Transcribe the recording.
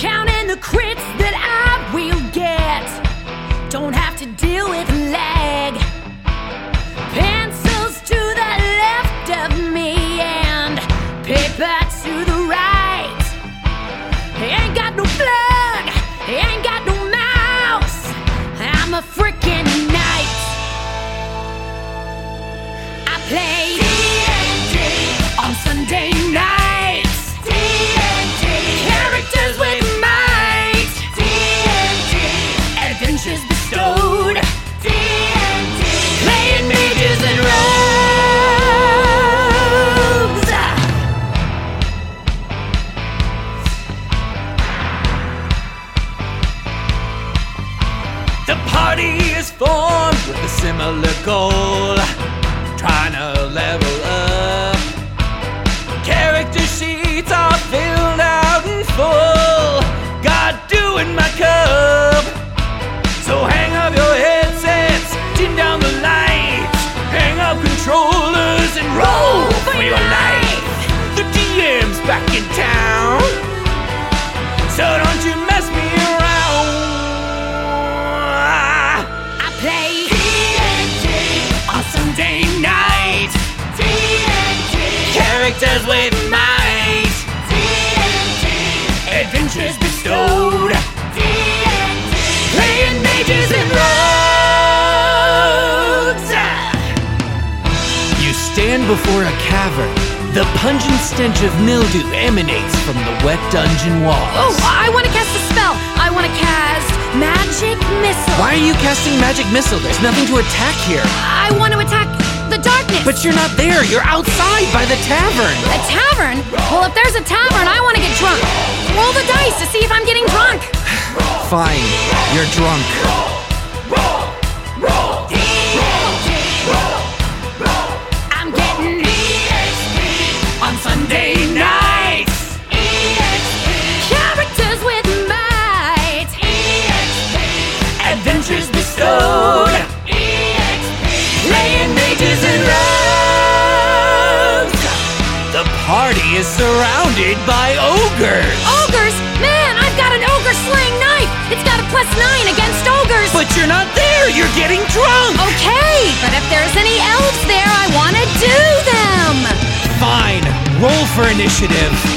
counting the crits that I will get. Don't have to deal with lag. Pencils to the left of me and paper to the right. Ain't got no plug, ain't got no mouse. I'm a freaking knight. I play TNT on Sunday nights. TNT characters with might. TNT adventures bestowed. TNT playing mages and rogues. The party is formed with a similar goal, trying to level up. Character sheets are filled out in full. Got dew in my cup. So hang up your headsets, dim down the lights, hang up controllers and roll for your life. The DM's back in town, so don't you mess me around. I play TNT on Sunday night. TNT characters with might. TNT adventures bestowed. TNT playing mages and rogues. You stand before a cavern. The pungent stench of mildew emanates from the wet dungeon walls. Oh, I want to cast a spell. I want to cast Magic Missile. Why are you casting magic missile? There's nothing to attack here. I want to attack the darkness. But you're not there. You're outside by the tavern. A tavern? Well, if there's a tavern, I want to get drunk. Roll the dice to see if I'm getting drunk. Fine. You're drunk. I'm getting EXP on Sunday nights. EXP characters with might. EXP adventures bestowed. EXP playing mages and rogues. The party is surrounded by ogres. Ogres? Man, I've got an ogre slaying knife. It's got a +9 against ogres. But you're not there. You're getting drunk. Okay, but if there's any elves there, I want to do them. Fine. Roll for initiative.